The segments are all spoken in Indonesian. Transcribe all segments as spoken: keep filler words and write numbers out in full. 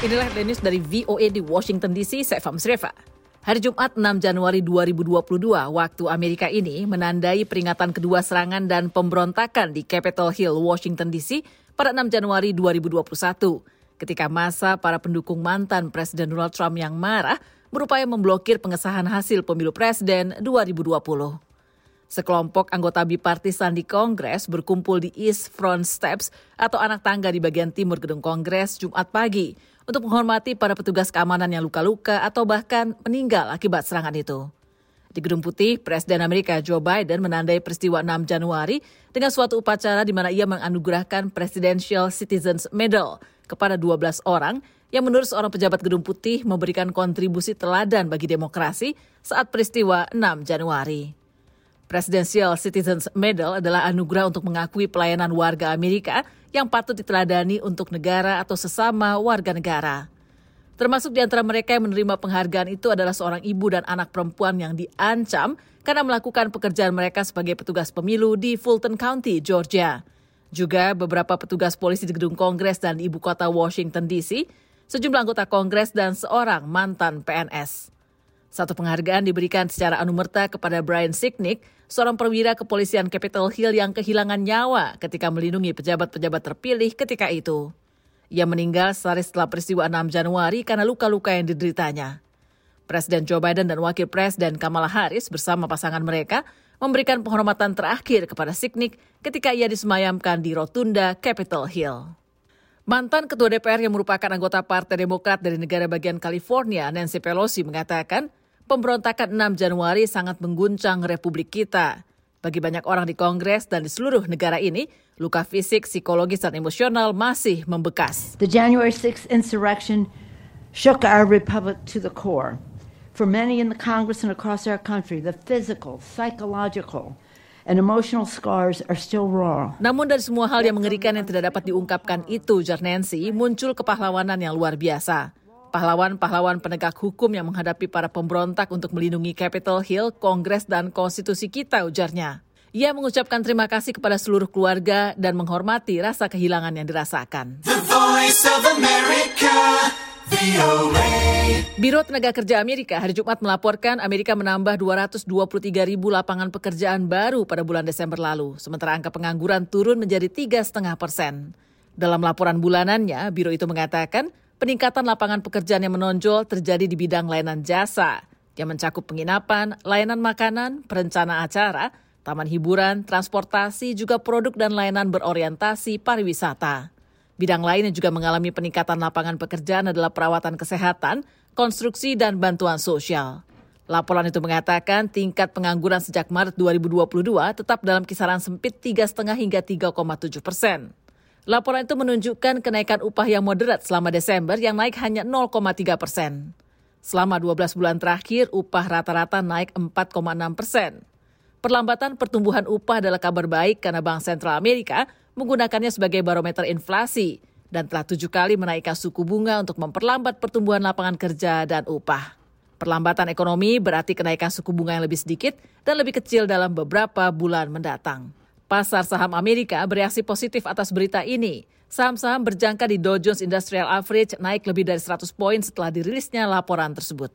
Inilah headline news dari V O A di Washington D C, saya Fahmi Srefa. Hari Jumat enam Januari dua ribu dua puluh dua, waktu Amerika ini menandai peringatan kedua serangan dan pemberontakan di Capitol Hill, Washington D C pada enam Januari dua ribu dua puluh satu. Ketika masa para pendukung mantan Presiden Donald Trump yang marah berupaya memblokir pengesahan hasil pemilu presiden dua ribu dua puluh. Sekelompok anggota bipartisan di Kongres berkumpul di East Front Steps atau anak tangga di bagian timur gedung Kongres Jumat pagi untuk menghormati para petugas keamanan yang luka-luka atau bahkan meninggal akibat serangan itu. Di Gedung Putih, Presiden Amerika Joe Biden menandai peristiwa enam Januari dengan suatu upacara di mana ia menganugerahkan Presidential Citizens Medal kepada dua belas orang yang menurut seorang pejabat Gedung Putih memberikan kontribusi teladan bagi demokrasi saat peristiwa enam Januari. Presidential Citizens Medal adalah anugerah untuk mengakui pelayanan warga Amerika yang patut diteladani untuk negara atau sesama warga negara. Termasuk di antara mereka yang menerima penghargaan itu adalah seorang ibu dan anak perempuan yang diancam karena melakukan pekerjaan mereka sebagai petugas pemilu di Fulton County, Georgia. Juga beberapa petugas polisi di gedung Kongres dan ibu kota Washington D C, sejumlah anggota Kongres dan seorang mantan P N S. Satu penghargaan diberikan secara anumerta kepada Brian Sicknick, seorang perwira kepolisian Capitol Hill yang kehilangan nyawa ketika melindungi pejabat-pejabat terpilih ketika itu. Ia meninggal sehari setelah peristiwa enam Januari karena luka-luka yang dideritanya. Presiden Joe Biden dan Wakil Presiden Kamala Harris bersama pasangan mereka memberikan penghormatan terakhir kepada Sicknick ketika ia disemayamkan di Rotunda Capitol Hill. Mantan Ketua D P R yang merupakan anggota Partai Demokrat dari negara bagian California, Nancy Pelosi, mengatakan pemberontakan enam Januari sangat mengguncang Republik kita. Bagi banyak orang di Kongres dan di seluruh negara ini, luka fisik, psikologis, dan emosional masih membekas. The January sixth insurrection shook our republic to the core. For many in the Congress and across our country, the physical, psychological, and emotional scars are still raw. Namun dari semua hal yang mengerikan yang tidak dapat diungkapkan itu, ujar Nancy, muncul kepahlawanan yang luar biasa. Pahlawan-pahlawan penegak hukum yang menghadapi para pemberontak untuk melindungi Capitol Hill, Kongres, dan konstitusi kita, ujarnya. Ia mengucapkan terima kasih kepada seluruh keluarga dan menghormati rasa kehilangan yang dirasakan. The Voice of America, V O A. Biro Tenaga Kerja Amerika hari Jumat melaporkan Amerika menambah dua ratus dua puluh tiga ribu lapangan pekerjaan baru pada bulan Desember lalu, sementara angka pengangguran turun menjadi tiga koma lima persen. Dalam laporan bulanannya, biro itu mengatakan peningkatan lapangan pekerjaan yang menonjol terjadi di bidang layanan jasa, yang mencakup penginapan, layanan makanan, perencanaan acara, taman hiburan, transportasi, juga produk dan layanan berorientasi pariwisata. Bidang lain yang juga mengalami peningkatan lapangan pekerjaan adalah perawatan kesehatan, konstruksi, dan bantuan sosial. Laporan itu mengatakan tingkat pengangguran sejak Maret dua ribu dua puluh dua tetap dalam kisaran sempit tiga koma lima hingga tiga koma tujuh persen. Laporan itu menunjukkan kenaikan upah yang moderat selama Desember yang naik hanya nol koma tiga persen. Selama dua belas bulan terakhir, upah rata-rata naik empat koma enam persen. Perlambatan pertumbuhan upah adalah kabar baik karena Bank Sentral Amerika menggunakannya sebagai barometer inflasi dan telah tujuh kali menaikkan suku bunga untuk memperlambat pertumbuhan lapangan kerja dan upah. Perlambatan ekonomi berarti kenaikan suku bunga yang lebih sedikit dan lebih kecil dalam beberapa bulan mendatang. Pasar saham Amerika bereaksi positif atas berita ini. Saham-saham berjangka di Dow Jones Industrial Average naik lebih dari seratus poin setelah dirilisnya laporan tersebut.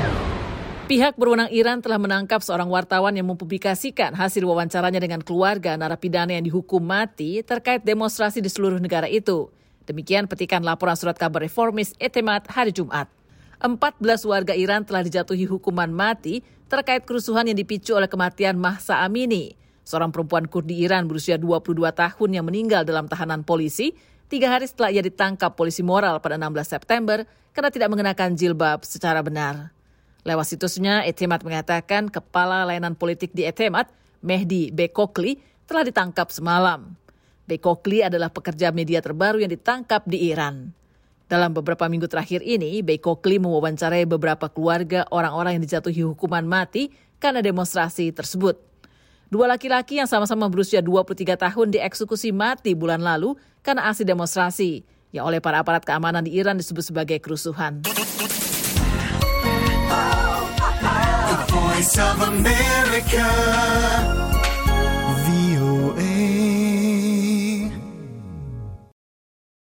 Pihak berwenang Iran telah menangkap seorang wartawan yang mempublikasikan hasil wawancaranya dengan keluarga narapidana yang dihukum mati terkait demonstrasi di seluruh negara itu. Demikian petikan laporan surat kabar reformis Etemat hari Jumat. empat belas warga Iran telah dijatuhi hukuman mati terkait kerusuhan yang dipicu oleh kematian Mahsa Amini, seorang perempuan Kurdi Iran berusia dua puluh dua tahun yang meninggal dalam tahanan polisi tiga hari setelah ia ditangkap polisi moral pada enam belas September karena tidak mengenakan jilbab secara benar. Lewat situsnya, Etemat mengatakan kepala layanan politik di Etemat, Mehdi Bekokli, telah ditangkap semalam. Bekokli adalah pekerja media terbaru yang ditangkap di Iran. Dalam beberapa minggu terakhir ini, Bekokli mewawancarai beberapa keluarga orang-orang yang dijatuhi hukuman mati karena demonstrasi tersebut. Dua laki-laki yang sama-sama berusia dua puluh tiga tahun dieksekusi mati bulan lalu karena aksi demonstrasi, yang oleh para aparat keamanan di Iran disebut sebagai kerusuhan. Voice of America.